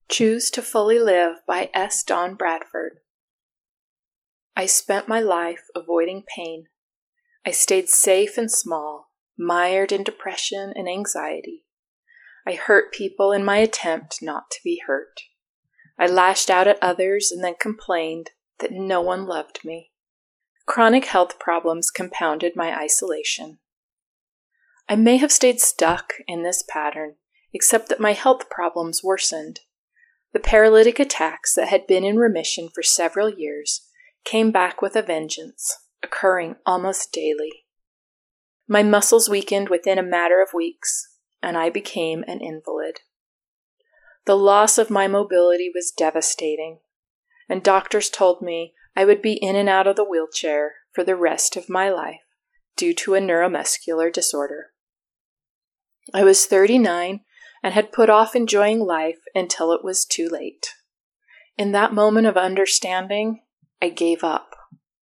Choose to Fully Live by S. Don Bradford. I spent my life avoiding pain. I stayed safe and small, mired in depression and anxiety. I hurt people in my attempt not to be hurt. I lashed out at others and then complained that no one loved me. Chronic health problems compounded my isolation. I may have stayed stuck in this pattern, except that my health problems worsened. The paralytic attacks that had been in remission for several years came back with a vengeance, occurring almost daily. My muscles weakened within a matter of weeks, and I became an invalid. The loss of my mobility was devastating, and doctors told me I would be in and out of the wheelchair for the rest of my life due to a neuromuscular disorder. I was 39 and had put off enjoying life until it was too late. In that moment of understanding, I gave up.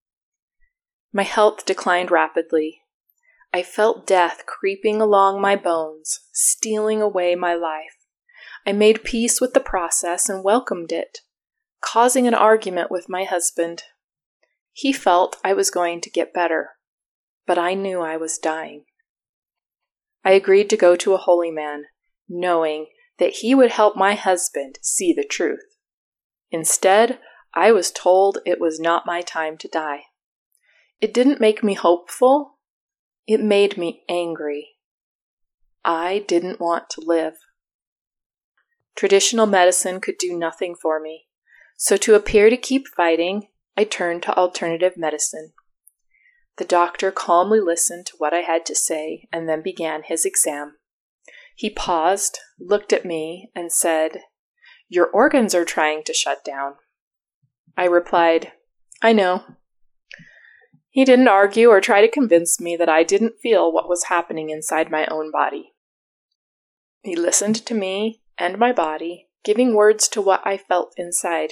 My health declined rapidly. I felt death creeping along my bones, stealing away my life. I made peace with the process and welcomed it, causing an argument with my husband. He felt I was going to get better, but I knew I was dying. I agreed to go to a holy man, knowing that he would help my husband see the truth. Instead, I was told it was not my time to die. It didn't make me hopeful. It made me angry. I didn't want to live. Traditional medicine could do nothing for me, so to appear to keep fighting, I turned to alternative medicine. The doctor calmly listened to what I had to say and then began his exam. He paused, looked at me, and said, "Your organs are trying to shut down." I replied, "I know." He didn't argue or try to convince me that I didn't feel what was happening inside my own body. He listened to me and my body, giving words to what I felt inside.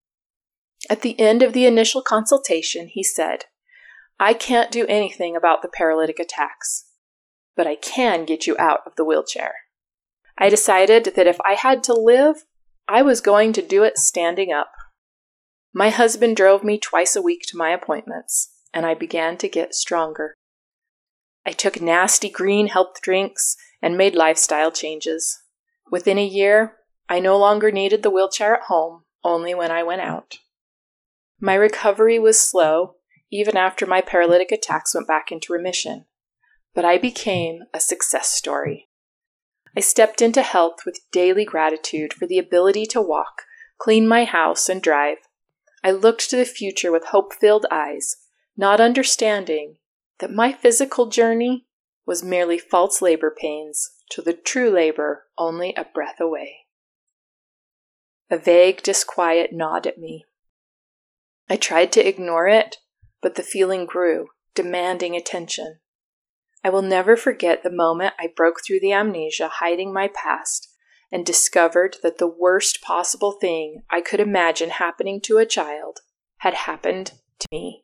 At the end of the initial consultation, he said, "I can't do anything about the paralytic attacks, but I can get you out of the wheelchair." I decided that if I had to live, I was going to do it standing up. My husband drove me twice a week to my appointments, and I began to get stronger. I took nasty green health drinks and made lifestyle changes. Within a year, I no longer needed the wheelchair at home, only when I went out. My recovery was slow, even after my paralytic attacks went back into remission. But I became a success story. I stepped into health with daily gratitude for the ability to walk, clean my house, and drive. I looked to the future with hope-filled eyes, not understanding that my physical journey was merely false labor pains to the true labor only a breath away. A vague disquiet gnawed at me. I tried to ignore it, but the feeling grew, demanding attention. I will never forget the moment I broke through the amnesia hiding my past and discovered that the worst possible thing I could imagine happening to a child had happened to me.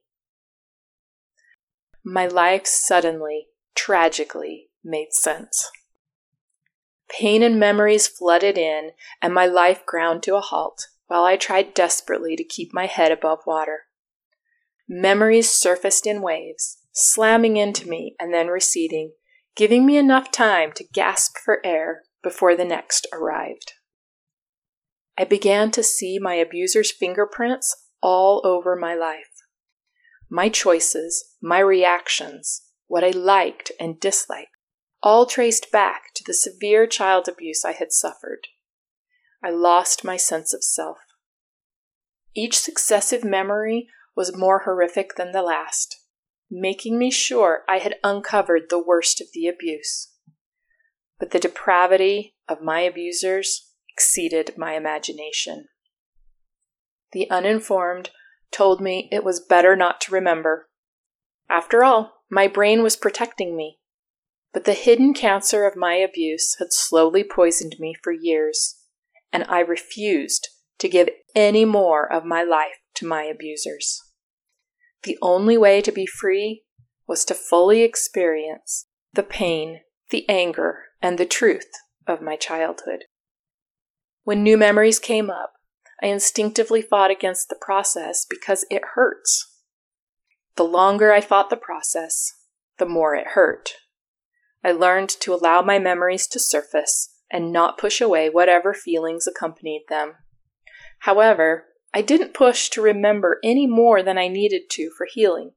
My life suddenly, tragically, made sense. Pain and memories flooded in, and my life ground to a halt while I tried desperately to keep my head above water. Memories surfaced in waves, slamming into me and then receding, giving me enough time to gasp for air before the next arrived. I began to see my abuser's fingerprints all over my life. My choices, my reactions, what I liked and disliked, all traced back to the severe child abuse I had suffered. I lost my sense of self. Each successive memory was more horrific than the last, making me sure I had uncovered the worst of the abuse. But the depravity of my abusers exceeded my imagination. The uninformed told me it was better not to remember. After all, my brain was protecting me. But the hidden cancer of my abuse had slowly poisoned me for years, and I refused to give any more of my life to my abusers. The only way to be free was to fully experience the pain, the anger, and the truth of my childhood. When new memories came up, I instinctively fought against the process because it hurts. The longer I fought the process, the more it hurt. I learned to allow my memories to surface and not push away whatever feelings accompanied them. However, I didn't push to remember any more than I needed to for healing.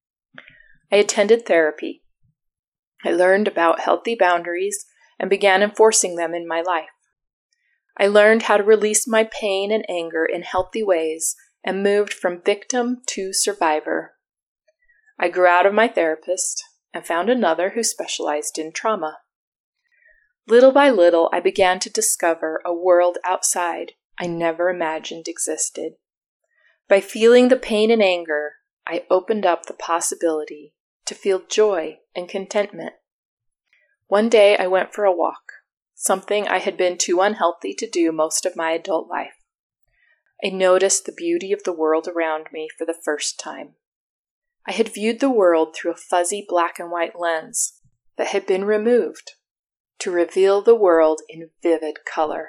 I attended therapy. I learned about healthy boundaries and began enforcing them in my life. I learned how to release my pain and anger in healthy ways and moved from victim to survivor. I grew out of my therapist and found another who specialized in trauma. Little by little, I began to discover a world outside I never imagined existed. By feeling the pain and anger, I opened up the possibility to feel joy and contentment. One day I went for a walk, something I had been too unhealthy to do most of my adult life. I noticed the beauty of the world around me for the first time. I had viewed the world through a fuzzy black and white lens that had been removed to reveal the world in vivid color.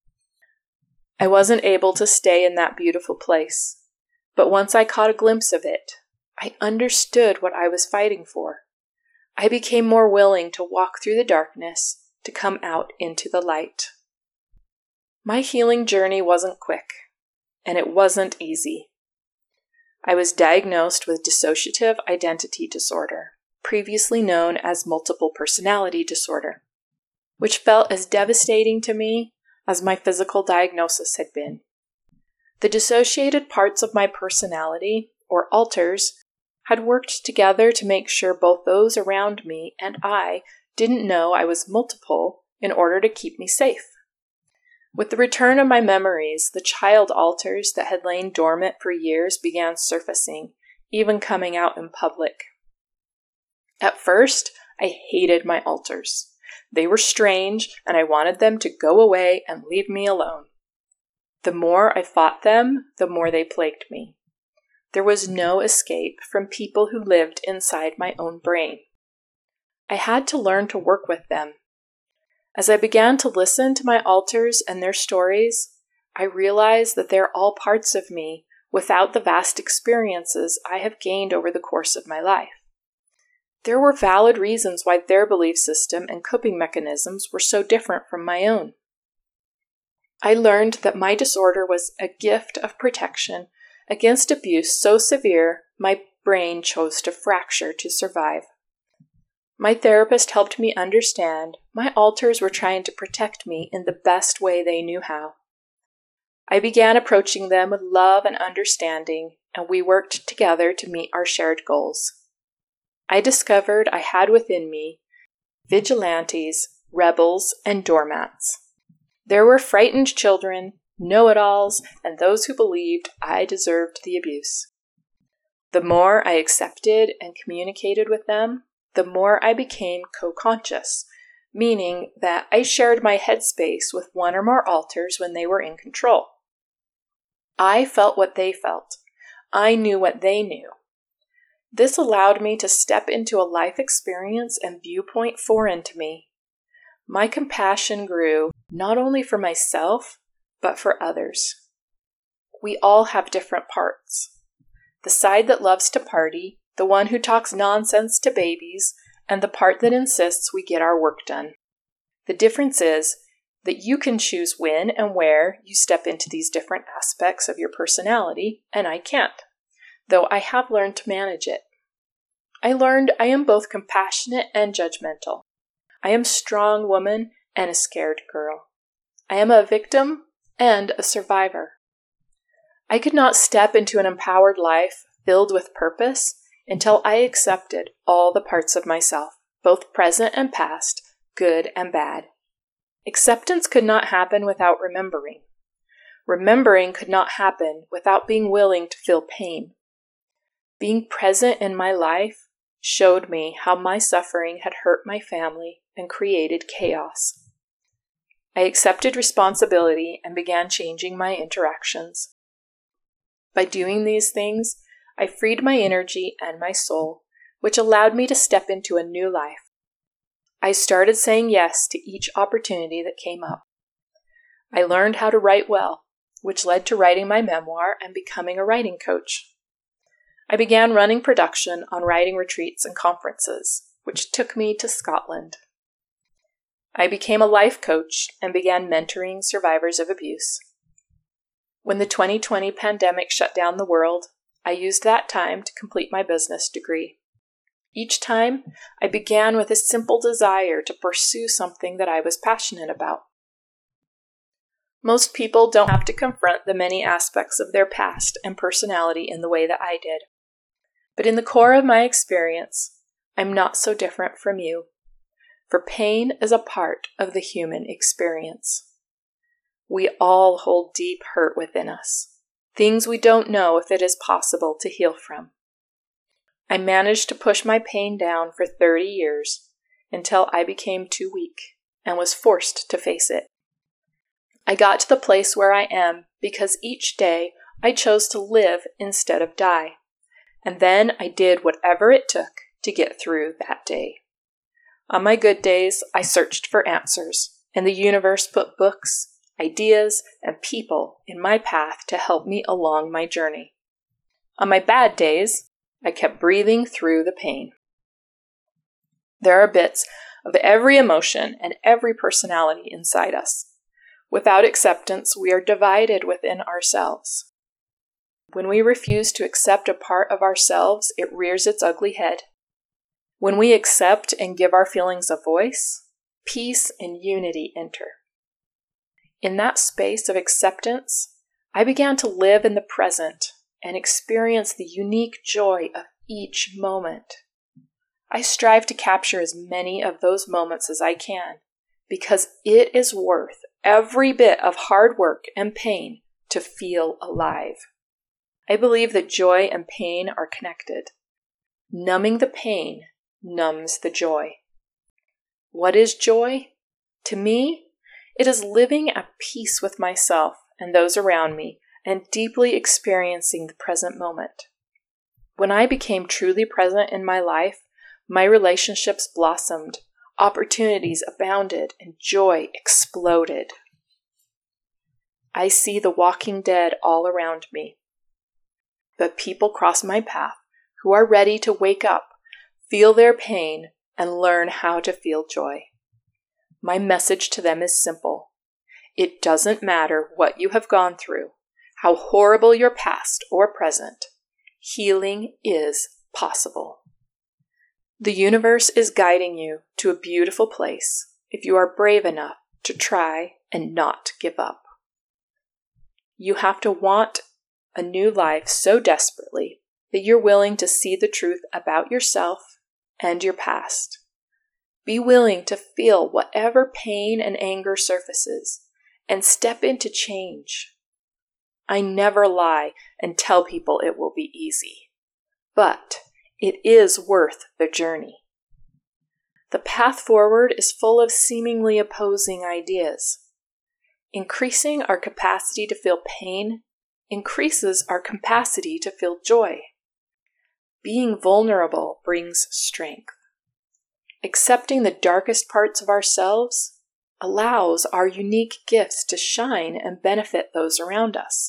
I wasn't able to stay in that beautiful place, but once I caught a glimpse of it, I understood what I was fighting for. I became more willing to walk through the darkness to come out into the light. My healing journey wasn't quick, and it wasn't easy. I was diagnosed with dissociative identity disorder, previously known as multiple personality disorder, which felt as devastating to me as my physical diagnosis had been. The dissociated parts of my personality, or alters, had worked together to make sure both those around me and I didn't know I was multiple in order to keep me safe. With the return of my memories, the child alters that had lain dormant for years began surfacing, even coming out in public. At first, I hated my alters. They were strange, and I wanted them to go away and leave me alone. The more I fought them, the more they plagued me. There was no escape from people who lived inside my own brain. I had to learn to work with them. As I began to listen to my alters and their stories, I realized that they're all parts of me without the vast experiences I have gained over the course of my life. There were valid reasons why their belief system and coping mechanisms were so different from my own. I learned that my disorder was a gift of protection against abuse so severe my brain chose to fracture to survive. My therapist helped me understand my alters were trying to protect me in the best way they knew how. I began approaching them with love and understanding, and we worked together to meet our shared goals. I discovered I had within me vigilantes, rebels, and doormats. There were frightened children, know-it-alls, and those who believed I deserved the abuse. The more I accepted and communicated with them, the more I became co-conscious, meaning that I shared my headspace with one or more alters when they were in control. I felt what they felt. I knew what they knew. This allowed me to step into a life experience and viewpoint foreign to me. My compassion grew not only for myself, but for others. We all have different parts. The side that loves to party, the one who talks nonsense to babies, and the part that insists we get our work done. The difference is that you can choose when and where you step into these different aspects of your personality, and I can't, though I have learned to manage it. I learned I am both compassionate and judgmental. I am a strong woman and a scared girl. I am a victim and a survivor. I could not step into an empowered life filled with purpose until I accepted all the parts of myself, both present and past, good and bad. Acceptance could not happen without remembering. Remembering could not happen without being willing to feel pain. Being present in my life showed me how my suffering had hurt my family and created chaos. I accepted responsibility and began changing my interactions. By doing these things, I freed my energy and my soul, which allowed me to step into a new life. I started saying yes to each opportunity that came up. I learned how to write well, which led to writing my memoir and becoming a writing coach. I began running production on writing retreats and conferences, which took me to Scotland. I became a life coach and began mentoring survivors of abuse. When the 2020 pandemic shut down the world, I used that time to complete my business degree. Each time, I began with a simple desire to pursue something that I was passionate about. Most people don't have to confront the many aspects of their past and personality in the way that I did. But in the core of my experience, I'm not so different from you, for pain is a part of the human experience. We all hold deep hurt within us, things we don't know if it is possible to heal from. I managed to push my pain down for 30 years until I became too weak and was forced to face it. I got to the place where I am because each day I chose to live instead of die. And then I did whatever it took to get through that day. On my good days, I searched for answers, and the universe put books, ideas, and people in my path to help me along my journey. On my bad days, I kept breathing through the pain. There are bits of every emotion and every personality inside us. Without acceptance, we are divided within ourselves. When we refuse to accept a part of ourselves, it rears its ugly head. When we accept and give our feelings a voice, peace and unity enter. In that space of acceptance, I began to live in the present and experience the unique joy of each moment. I strive to capture as many of those moments as I can, because it is worth every bit of hard work and pain to feel alive. I believe that joy and pain are connected. Numbing the pain numbs the joy. What is joy? To me, it is living at peace with myself and those around me and deeply experiencing the present moment. When I became truly present in my life, my relationships blossomed, opportunities abounded, and joy exploded. I see the walking dead all around me. But people cross my path who are ready to wake up, feel their pain, and learn how to feel joy. My message to them is simple. It doesn't matter what you have gone through, how horrible your past or present. Healing is possible. The universe is guiding you to a beautiful place if you are brave enough to try and not give up. You have to want a new life so desperately that you're willing to see the truth about yourself and your past. Be willing to feel whatever pain and anger surfaces and step into change. I never lie and tell people it will be easy, but it is worth the journey. The path forward is full of seemingly opposing ideas. Increasing our capacity to feel pain increases our capacity to feel joy. Being vulnerable brings strength. Accepting the darkest parts of ourselves allows our unique gifts to shine and benefit those around us.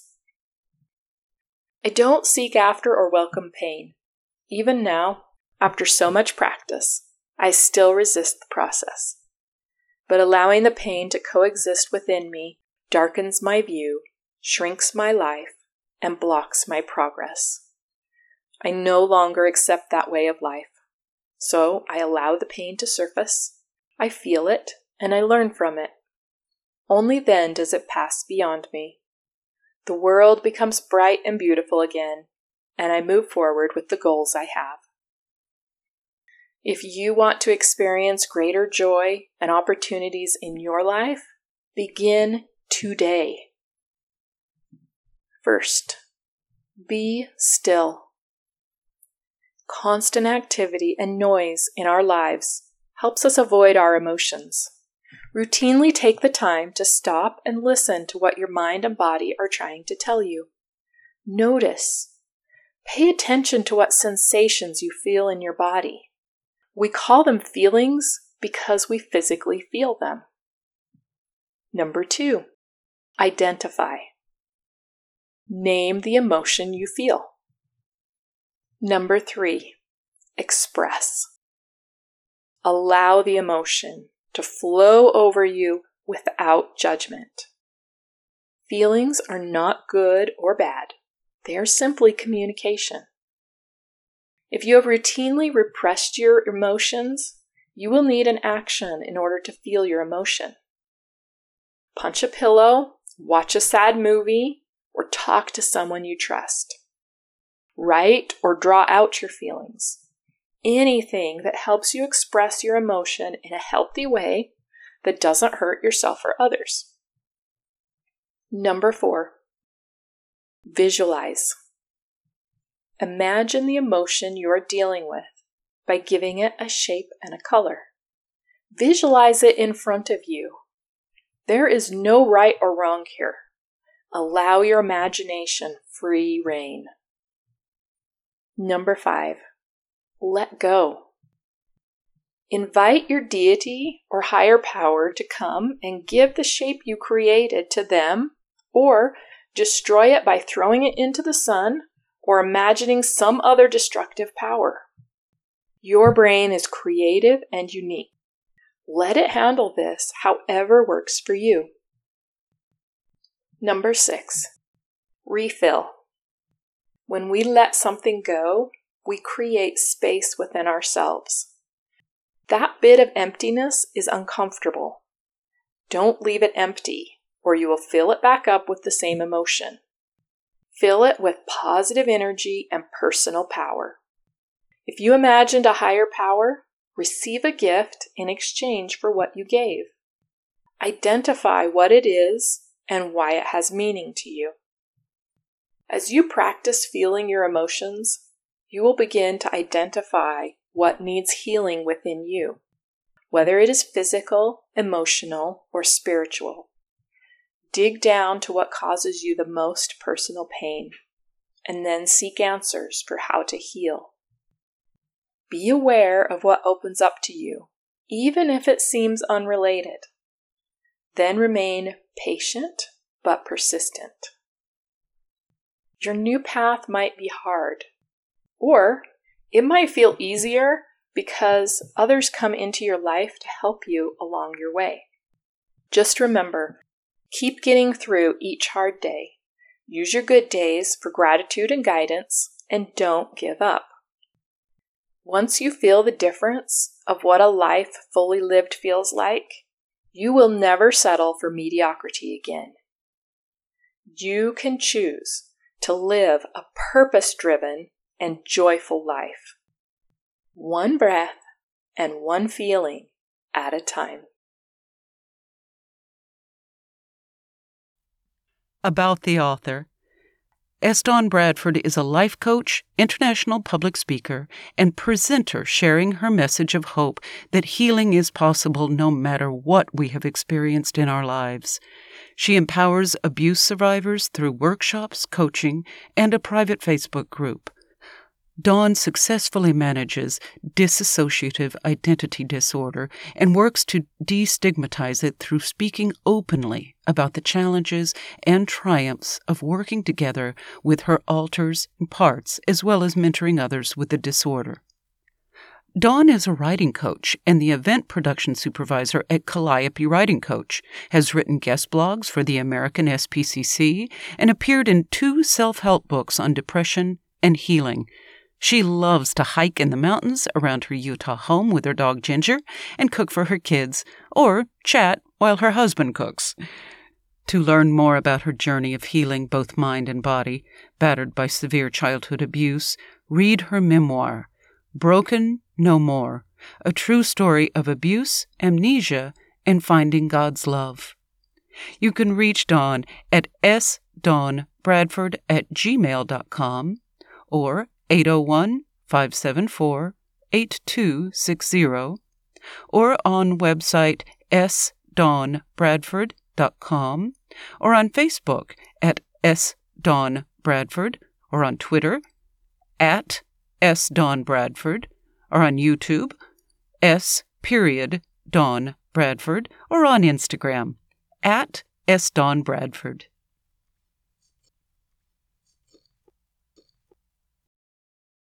I don't seek after or welcome pain. Even now, after so much practice, I still resist the process. But allowing the pain to coexist within me darkens my view, shrinks my life, and blocks my progress. I no longer accept that way of life, so I allow the pain to surface, I feel it, and I learn from it. Only then does it pass beyond me. The world becomes bright and beautiful again, and I move forward with the goals I have. If you want to experience greater joy and opportunities in your life, begin today. First, be still. Constant activity and noise in our lives helps us avoid our emotions. Routinely take the time to stop and listen to what your mind and body are trying to tell you. Notice. Pay attention to what sensations you feel in your body. We call them feelings because we physically feel them. Number 2, Identify. Name the emotion you feel. Number 3, express. Allow the emotion to flow over you without judgment. Feelings are not good or bad. They are simply communication. If you have routinely repressed your emotions, you will need an action in order to feel your emotion. Punch a pillow, watch a sad movie, or talk to someone you trust. Write or draw out your feelings. Anything that helps you express your emotion in a healthy way that doesn't hurt yourself or others. Number 4, visualize. Imagine the emotion you are dealing with by giving it a shape and a color. Visualize it in front of you. There is no right or wrong here. Allow your imagination free rein. Number 5, let go. Invite your deity or higher power to come and give the shape you created to them, or destroy it by throwing it into the sun or imagining some other destructive power. Your brain is creative and unique. Let it handle this however works for you. Number 6, refill. When we let something go, we create space within ourselves. That bit of emptiness is uncomfortable. Don't leave it empty, or you will fill it back up with the same emotion. Fill it with positive energy and personal power. If you imagined a higher power, receive a gift in exchange for what you gave. Identify what it is and why it has meaning to you. As you practice feeling your emotions, you will begin to identify what needs healing within you, whether it is physical, emotional, or spiritual. Dig down to what causes you the most personal pain, and then seek answers for how to heal. Be aware of what opens up to you, even if it seems unrelated. Then remain patient but persistent. Your new path might be hard, or it might feel easier because others come into your life to help you along your way. Just remember, keep getting through each hard day. Use your good days for gratitude and guidance, and don't give up. Once you feel the difference of what a life fully lived feels like, you will never settle for mediocrity again. You can choose to live a purpose-driven and joyful life. One breath and one feeling at a time. About the author. S. Dawn Bradford is a life coach, international public speaker, and presenter sharing her message of hope that healing is possible no matter what we have experienced in our lives. She empowers abuse survivors through workshops, coaching, and a private Facebook group. Dawn successfully manages dissociative identity disorder and works to destigmatize it through speaking openly about the challenges and triumphs of working together with her alters and parts, as well as mentoring others with the disorder. Dawn is a writing coach and the event production supervisor at Calliope Writing Coach, has written guest blogs for the American SPCC, and appeared in 2 self-help books on depression and healing. She loves to hike in the mountains around her Utah home with her dog Ginger and cook for her kids, or chat while her husband cooks. To learn more about her journey of healing both mind and body, battered by severe childhood abuse, read her memoir, Broken No More, a true story of abuse, amnesia, and finding God's love. You can reach Dawn at sdawnbradford@gmail.com or 801-574-8260, or on website sdawnbradford.com, or on Facebook at sdawnbradford, or on Twitter at sdawnbradford, or on YouTube s.dawnbradford, or on Instagram at S. Dawn Bradford.